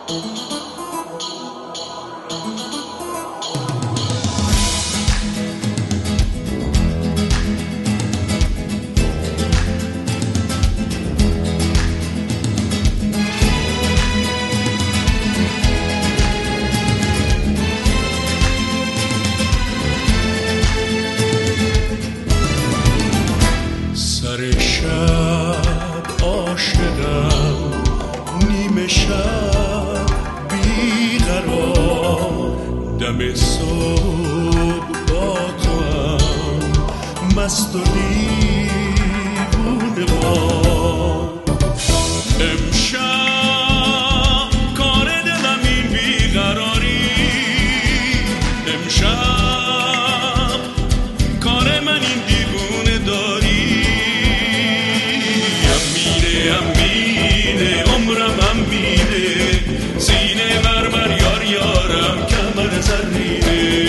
سر شب عاشقم، نیمه شب بیقرار، دم صبح با تو هم مست و دیوونه وار. امشب کار دلم این بیقراری، امشب کار من این دیوونه داری. امینه عمرم امینه، سینه مرمر یار یارم کمر زرینه.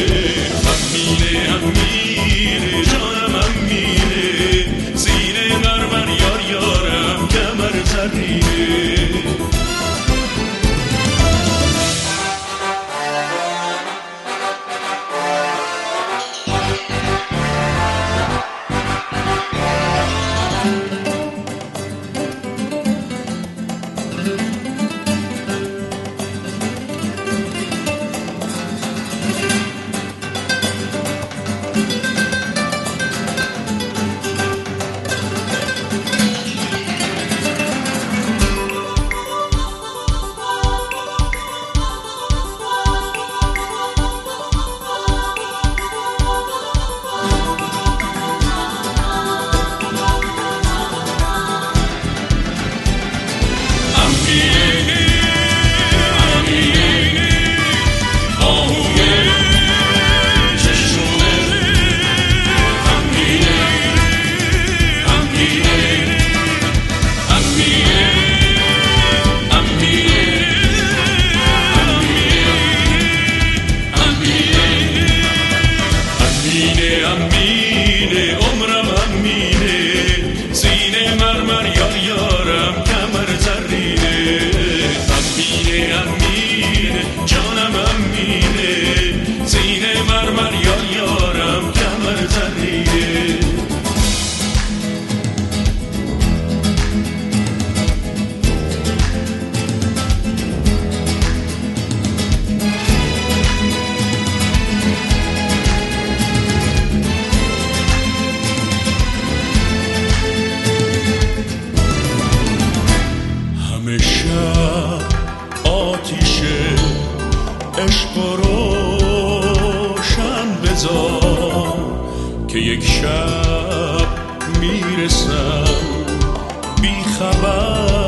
امینه جانم امینه، سینه مرمر یار یارم کمر زرینه. امینه عمرم امینه، سینه مرمر یار یارم کمر زرینه. امینه جانم امینه، سینه مرمر یار یارم کمر زرینه. شب آتیش عشق روشن بذار، که یک شب میرسم بی خبر